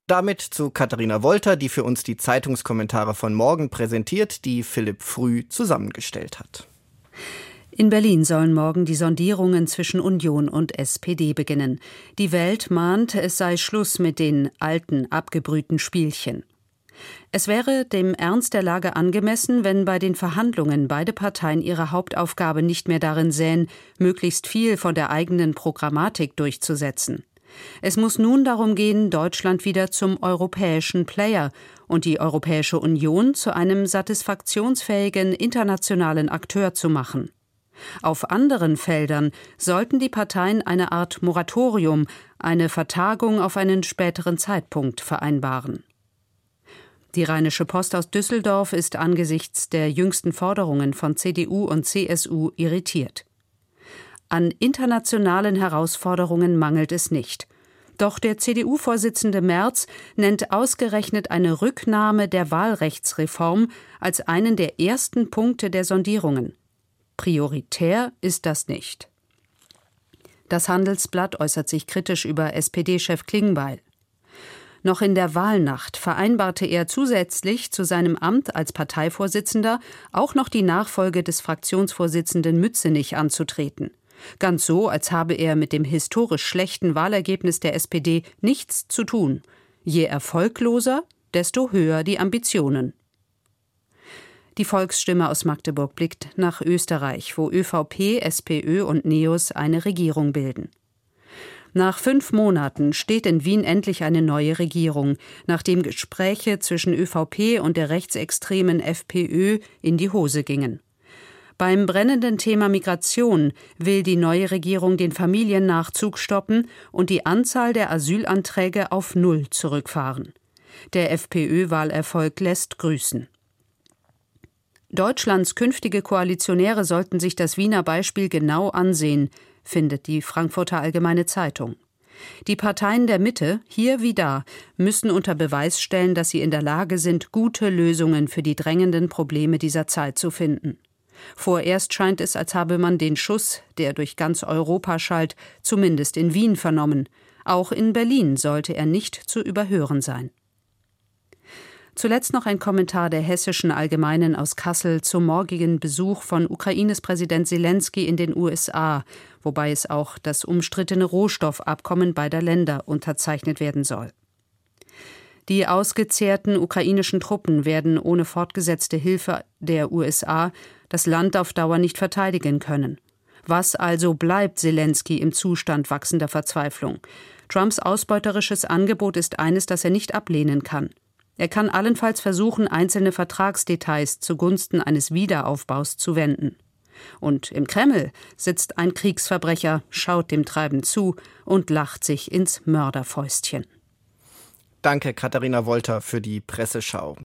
Damit zu Katharina Wolter, die für uns die Zeitungskommentare von morgen präsentiert, die Philipp Früh zusammengestellt hat. In Berlin sollen morgen die Sondierungen zwischen Union und SPD beginnen. Die Welt mahnt, es sei Schluss mit den alten, abgebrühten Spielchen. Es wäre dem Ernst der Lage angemessen, wenn bei den Verhandlungen beide Parteien ihre Hauptaufgabe nicht mehr darin sähen, möglichst viel von der eigenen Programmatik durchzusetzen. Es muss nun darum gehen, Deutschland wieder zum europäischen Player und die Europäische Union zu einem satisfaktionsfähigen internationalen Akteur zu machen. Auf anderen Feldern sollten die Parteien eine Art Moratorium, eine Vertagung auf einen späteren Zeitpunkt vereinbaren. Die Rheinische Post aus Düsseldorf ist angesichts der jüngsten Forderungen von CDU und CSU irritiert. An internationalen Herausforderungen mangelt es nicht. Doch der CDU-Vorsitzende Merz nennt ausgerechnet eine Rücknahme der Wahlrechtsreform als einen der ersten Punkte der Sondierungen. Prioritär ist das nicht. Das Handelsblatt äußert sich kritisch über SPD-Chef Klingbeil. Noch in der Wahlnacht vereinbarte er zusätzlich zu seinem Amt als Parteivorsitzender auch noch die Nachfolge des Fraktionsvorsitzenden Mützenich anzutreten. Ganz so, als habe er mit dem historisch schlechten Wahlergebnis der SPD nichts zu tun. Je erfolgloser, desto höher die Ambitionen. Die Volksstimme aus Magdeburg blickt nach Österreich, wo ÖVP, SPÖ und NEOS eine Regierung bilden. Nach 5 Monaten steht in Wien endlich eine neue Regierung, nachdem Gespräche zwischen ÖVP und der rechtsextremen FPÖ in die Hose gingen. Beim brennenden Thema Migration will die neue Regierung den Familiennachzug stoppen und die Anzahl der Asylanträge auf 0 zurückfahren. Der FPÖ-Wahlerfolg lässt grüßen. Deutschlands künftige Koalitionäre sollten sich das Wiener Beispiel genau ansehen, findet die Frankfurter Allgemeine Zeitung. Die Parteien der Mitte, hier wie da, müssen unter Beweis stellen, dass sie in der Lage sind, gute Lösungen für die drängenden Probleme dieser Zeit zu finden. Vorerst scheint es, als habe man den Schuss, der durch ganz Europa schallt, zumindest in Wien vernommen. Auch in Berlin sollte er nicht zu überhören sein. Zuletzt noch ein Kommentar der Hessischen Allgemeinen aus Kassel zum morgigen Besuch von Ukraines Präsident Selenskyj in den USA, wobei es auch das umstrittene Rohstoffabkommen beider Länder unterzeichnet werden soll. Die ausgezehrten ukrainischen Truppen werden ohne fortgesetzte Hilfe der USA das Land auf Dauer nicht verteidigen können. Was also bleibt Selenskyj im Zustand wachsender Verzweiflung? Trumps ausbeuterisches Angebot ist eines, das er nicht ablehnen kann. Er kann allenfalls versuchen, einzelne Vertragsdetails zugunsten eines Wiederaufbaus zu wenden. Und im Kreml sitzt ein Kriegsverbrecher, schaut dem Treiben zu und lacht sich ins Mörderfäustchen. Danke, Katharina Wolter, für die Presseschau.